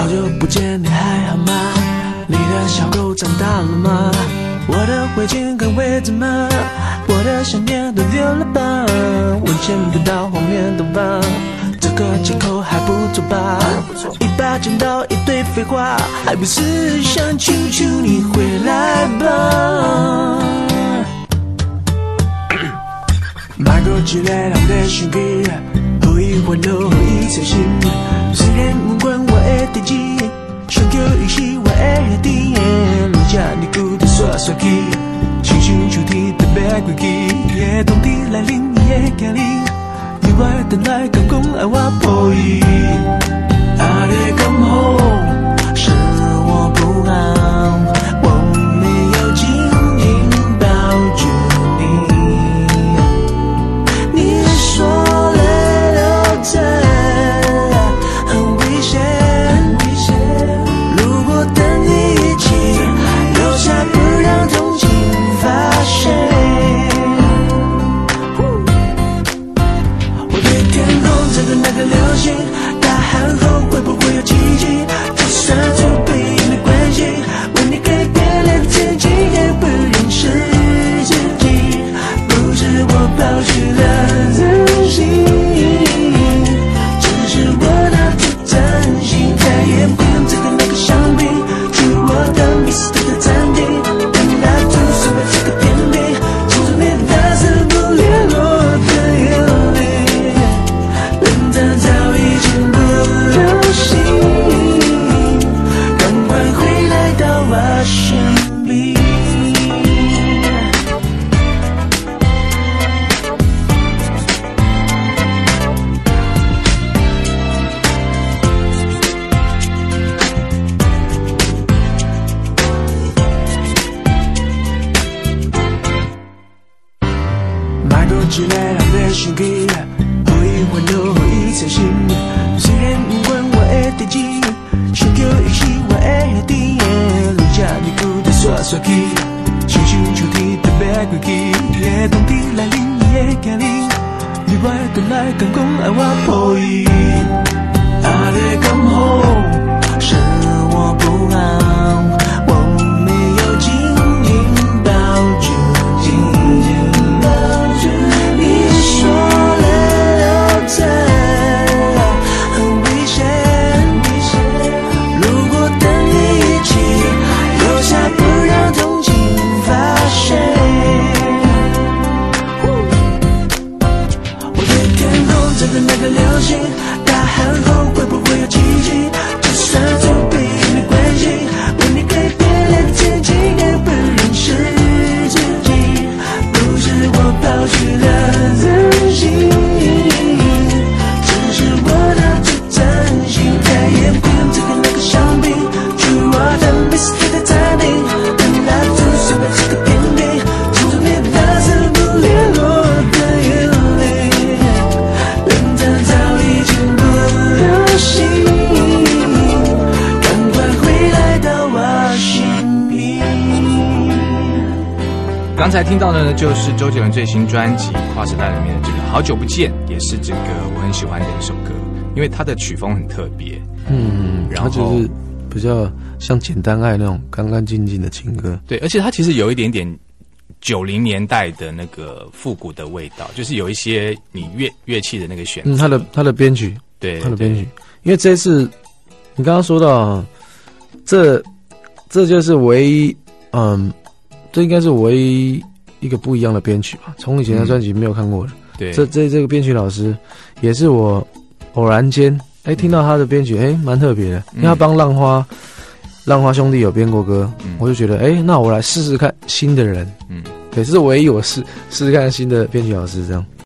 好久不见，你还好吗？你的小狗长大了吗？我的围巾跟围子吗？我的想念都丢了吧？闻见不到后面的吧？这个借口还不错吧？一把剪刀一堆废话，还不是想求求你回来吧？买个之类的的手机，后一回路后一才行。虽然不管我的代志，想叫伊是我的甜。路家你顾得耍耍气，亲像秋天的白关机，夜冬天来临也降临。意外等来刚讲爱我破译，爱你come home，是我不好，我没有紧紧抱住你。你说了留着很危险，如果等你一起留下，不让同情发现。那个流星大喊后会不会有奇迹？就算出轨也没关系，为你改变了自己也不认识自己。不是我抛弃了自信，只是我拿出真心，再也不用这个那个香槟，去我的迷失的餐厅，等蜡烛随便这个甜品，请注明打死不联络的眼泪。他早已经不留心，赶快回来到我身边。买个之类的手机，后一回路后一才行。虽然不管我的代志，想叫伊是我的甜。路家你顾得耍耍气，亲像秋天的白关机，夜冬天来临也降临。意外的来刚讲爱我破译，爱你come home，是我不好，我没有紧紧抱住你。你说了留着很危险，如果等你一起留下，不让同情发现。我的天空这个那个流星大喊后会不会有奇迹？就算出轨也没关系，为你改变了自己也不认识自己。不是我抛弃了自信，只是我拿出真心，再也不用这个那个香槟，去我的迷失的餐厅，等蜡烛随便这个甜品，请注明打死不联络的眼泪。人他早已经不留心，赶快回来到我身边。 刚才听到的呢，就是周杰伦最新专辑《跨时代》里面的这个《好久不见》，也是这个我很喜欢的一首歌，因为它的曲风很特别。然后它就是比较像简单爱那种干干净净的情歌。 对，而且它其实有一点点90年代的那个复古的味道，就是有一些你乐器的那个选择。 它的编曲， 对， 它的编曲，因为这次你刚刚说到，这就是唯一，这应该是唯一一个不一样的编曲吧，从以前的专辑没有看过的。 对， 这个编曲老师也是我偶然间听到他的编曲，蛮特别的，因为他帮浪花兄弟有编过歌，我就觉得那我来试试看新的人，对，这是唯一我试试看新的编曲老师这样。